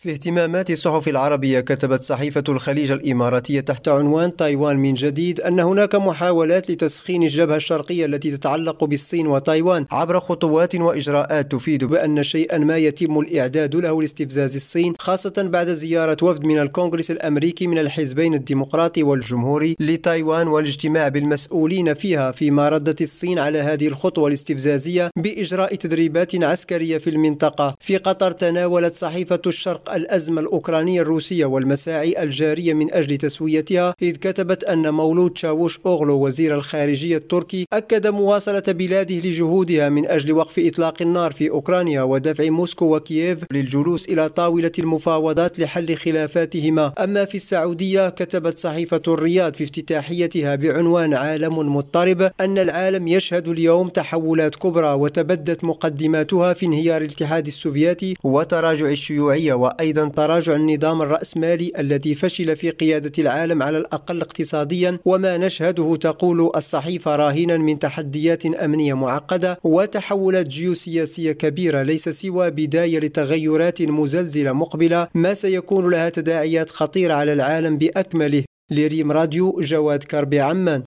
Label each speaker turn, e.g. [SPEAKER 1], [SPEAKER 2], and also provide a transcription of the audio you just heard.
[SPEAKER 1] في اهتمامات الصحف العربية، كتبت صحيفة الخليج الإماراتية تحت عنوان تايوان من جديد أن هناك محاولات لتسخين الجبهة الشرقية التي تتعلق بالصين وتايوان عبر خطوات وإجراءات تفيد بأن شيئا ما يتم الإعداد له لاستفزاز الصين، خاصة بعد زيارة وفد من الكونغرس الأمريكي من الحزبين الديمقراطي والجمهوري لتايوان والاجتماع بالمسؤولين فيها، فيما ردت الصين على هذه الخطوة الاستفزازية بإجراء تدريبات عسكرية في المنطقة. في قطر، تناولت صحيفة الشرق الأزمة الأوكرانية الروسية والمساعي الجارية من أجل تسويتها، إذ كتبت أن مولود تشاوش أوغلو وزير الخارجية التركي أكد مواصلة بلاده لجهودها من أجل وقف إطلاق النار في أوكرانيا ودفع موسكو وكييف للجلوس إلى طاولة المفاوضات لحل خلافاتهما. أما في السعودية، كتبت صحيفة الرياض في افتتاحيتها بعنوان عالم مضطرب أن العالم يشهد اليوم تحولات كبرى، وتبدت مقدماتها في انهيار الاتحاد السوفيتي وتراجع الشيوعية، وأيضا تراجع النظام الرأسمالي الذي فشل في قيادة العالم على الأقل اقتصاديا، وما نشهده تقول الصحيفة راهنا من تحديات أمنية معقدة وتحولات جيوسياسية كبيرة ليس سوى بداية لتغيرات مزلزلة مقبلة ما سيكون لها تداعيات خطيرة على العالم بأكمله. لريم راديو، جواد كربي، عمان.